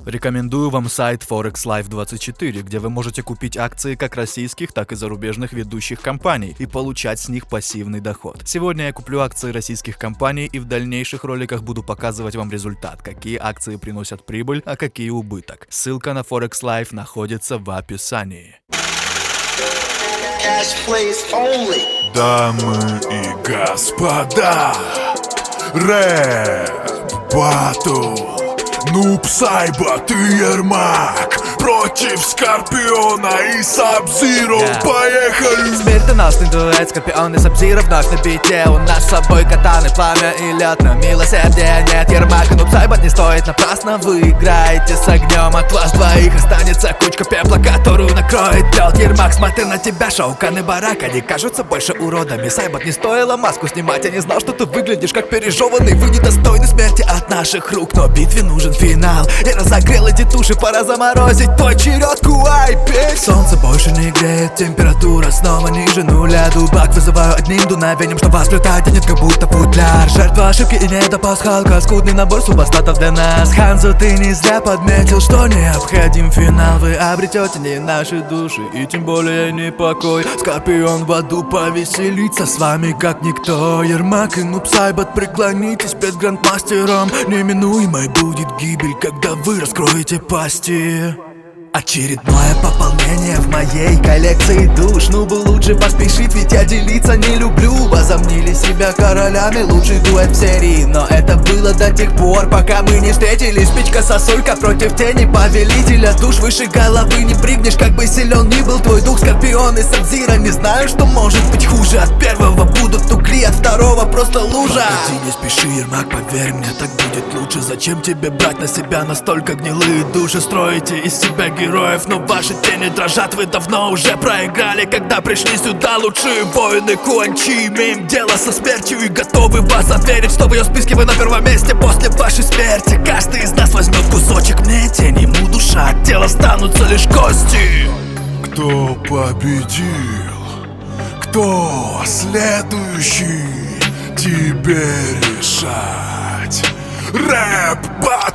Рекомендую вам сайт Forex Live 24, где вы можете купить акции как российских, так и зарубежных ведущих компаний и получать с них пассивный доход. Сегодня я куплю акции российских компаний и в дальнейших роликах буду показывать вам результат, какие акции приносят прибыль, а какие убыток. Ссылка на Forex Live находится в описании. Дамы и господа, рэп батл, Нуб Сайбат и Ермак против Скорпиона и Сабзиро. Поехали! Смертоносный дуэт, Скорпион и Сабзиро вновь на бите. У нас с собой катаны, пламя и лед, но милосердия нет. Ермак и Нуб Сайбат не стоит напрасно. Вы играете с огнем, от вас двоих останется кучка пепла, которую накроет лед. Ермак, смотри на тебя, Шаукан и Барак, они кажутся больше уродами. Сайбат, не стоило маску снимать, я не знал, что ты выглядишь как пережеванный. Вы недостойны смерти от наших рук, но битве нужен финал. Я разогрел эти туши, пора заморозить твой черед, куай, пей. Солнце больше не греет, температура снова ниже нуля. Дубак вызываю одним дуновением, что вас плетать тянет, как будто футляр. Жертва ошибки и недопасхалка, скудный набор супостатов для нас. Ханзо, ты не зря подметил, что необходим финал. Вы обретете не наши души и тем более не покой. Скорпион в аду повеселится с вами как никто. Ермак и Нуб Сайбат, преклонитесь перед грандмастером. Неминуемой будет гибель, когда вы раскроете пасти. Очередное пополнение в моей коллекции душ. Ну бы лучше поспешить, ведь я делиться не люблю. Возомнили себя королями, лучший дуэт в серии. Но это было до тех пор, пока мы не встретились. Спичка-сосулька против тени повелителя душ. Выше головы не прыгнешь, как бы силен ни был твой дух. Скорпион и Сабзиро, не знаю, что может быть хуже. От первого будут угли, от второго просто лужа. Погоди, не спеши, Ермак, поверь мне, так будет лучше. Зачем тебе брать на себя настолько гнилые души? Строите из себя героев, но ваши тени дрожат. Вы давно уже проиграли, когда пришли сюда лучшие воины Куанчи. Имеем дело со смертью и готовы вас заверить, что в ее списке вы на первом месте после вашей смерти. Каждый из нас возьмет кусочек, мне тень, ему душа, от тела останутся лишь кости. Кто победил? Кто следующий? Тебе решать. Рэп батл.